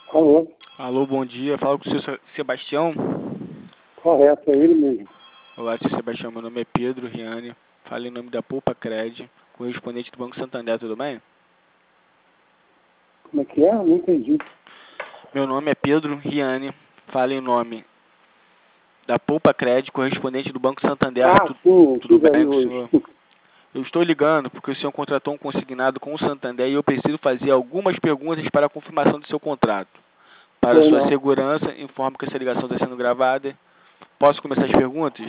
Alô? Alô, bom dia. Fala com o seu Sebastião. Correto, é ele mesmo. Olá, seu Sebastião. Meu nome é Pedro Riani. Falo em nome da Poupa Cred, correspondente do Banco Santander, tudo bem? Como é que é? Não entendi. Meu nome é Pedro Riani. Falo em nome da Poupa Cred, correspondente do Banco Santander. Sim, Tudo estive aí bem com o hoje. senhor? Eu estou ligando porque o senhor contratou um consignado com o Santander e eu preciso fazer algumas perguntas para a confirmação do seu contrato. Para Foi sua não. segurança, informo que essa ligação está sendo gravada. Posso começar as perguntas?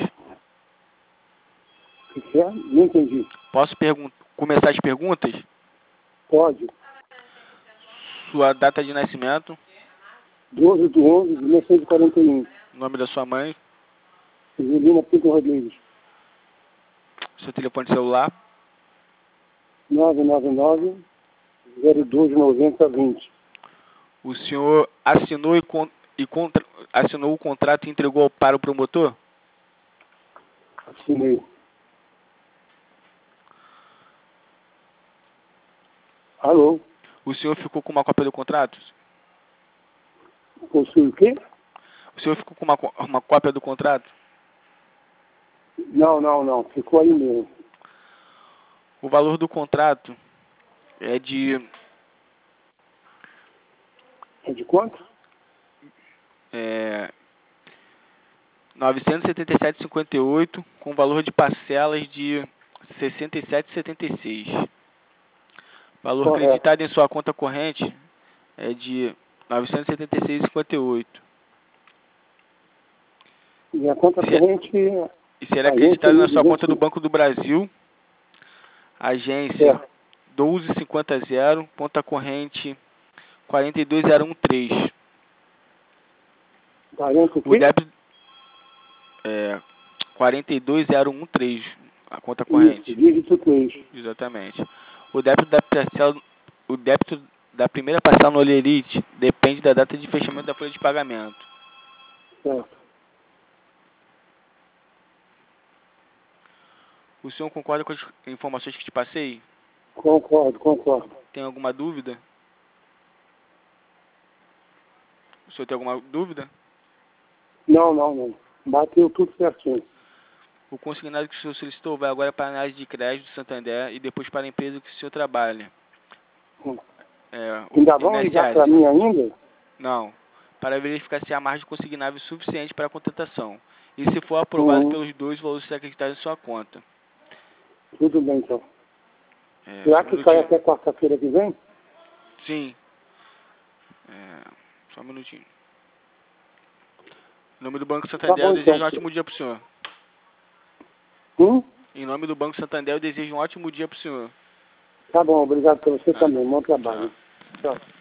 O que é? Não entendi. Posso começar as perguntas? Pode. Sua data de nascimento, 12/11/1941. nome da sua mãe, Angelina Pinto Rodrigues. seu telefone celular, 999-029020. o senhor assinou assinou o contrato e entregou para o promotor? Assinei. Alô? O senhor ficou com uma cópia do contrato? Possui o quê? O senhor ficou com uma cópia do contrato? Não. Ficou aí mesmo. O valor do contrato é de É de quanto? 977,58 com valor de parcelas de 67,76. Valor Correto. creditado em sua conta corrente é de 976,58. E a conta corrente... E será Agência acreditado na sua conta do 1200. Banco do Brasil, agência Certo. 12500, conta corrente 42013. 40 o O quê? débito é 42013, a conta Isso, corrente. dígito 3. Exatamente. O débito da parcela, o débito da primeira parcela no Olerite depende da data de fechamento da folha de pagamento. Certo. O senhor concorda com as informações que te passei? Concordo. Tem alguma dúvida? O senhor tem alguma dúvida? Não. Bateu tudo certinho. O consignado que o senhor solicitou vai agora para a análise de crédito do Santander e depois para a empresa que o senhor trabalha. Ainda O vão ligar INSS. para mim ainda? Não. Para verificar se há margem consignável suficiente para a contratação. E se for aprovado pelos dois, o valor será acreditado em sua conta. Tudo bem, então. Só Será um que sai minutinho. até quarta-feira que vem? Sim. Só um minutinho. Em nome do Banco Tá Santander, bom, eu desejo então. um ótimo dia para o senhor. Em nome do Banco Santander, eu desejo um ótimo dia para o senhor. Tá bom, obrigado para você também. Bom Tchau. trabalho. Tchau.